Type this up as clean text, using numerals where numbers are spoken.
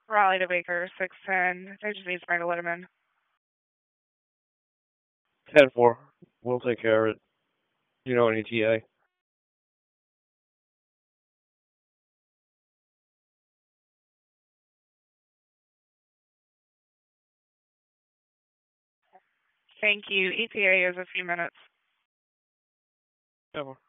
Raleigh to Baker, 610. They just need somebody to let him in. 10-4. We'll take care of it. You know any TA? Thank you. ETA is a few minutes. 10-4.